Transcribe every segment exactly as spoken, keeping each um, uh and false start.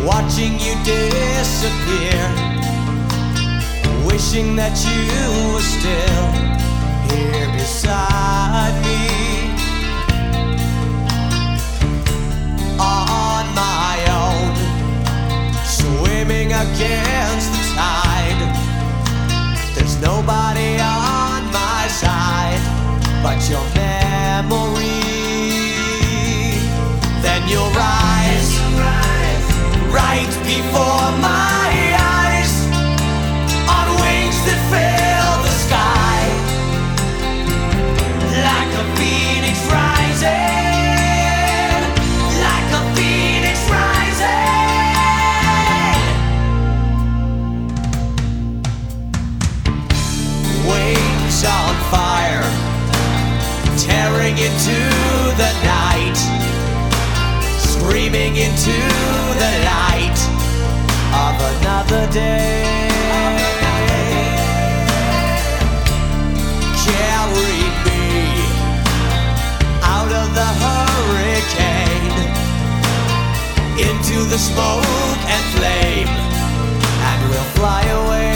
watching you disappear, wishing that you were still here beside me. On my own, swimming against the tide, there's nobody on my side but your memory. Then you'll rise, right before my eyes, on wings that fill the sky, like a phoenix rising, like a phoenix rising. Wings on fire, tearing into the night, screaming into the light of another day. Carry me out of the hurricane, into the smoke and flame, and we'll fly away.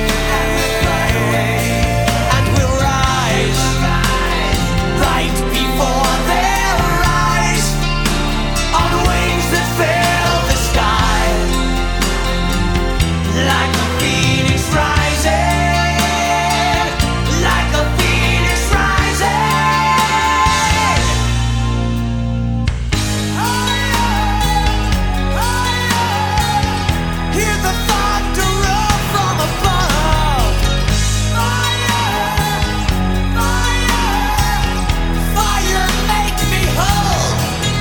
And we'll rise, right before their eyes, on wings that fill the sky, like a phoenix rising, like a phoenix rising. Hear the thunder roll from above. Fire, fire, fire, make me whole.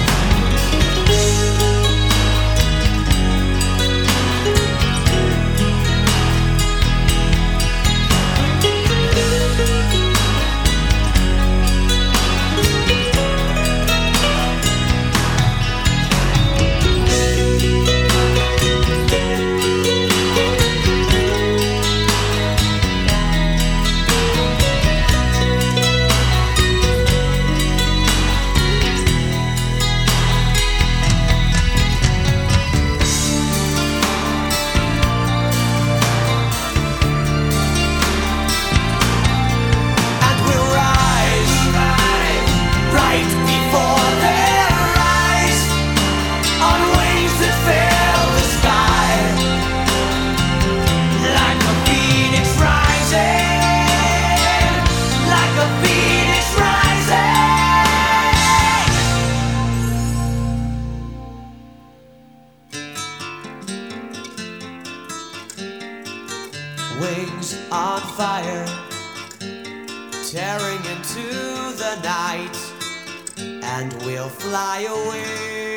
Wings on fire, tearing into the night, and we'll fly away.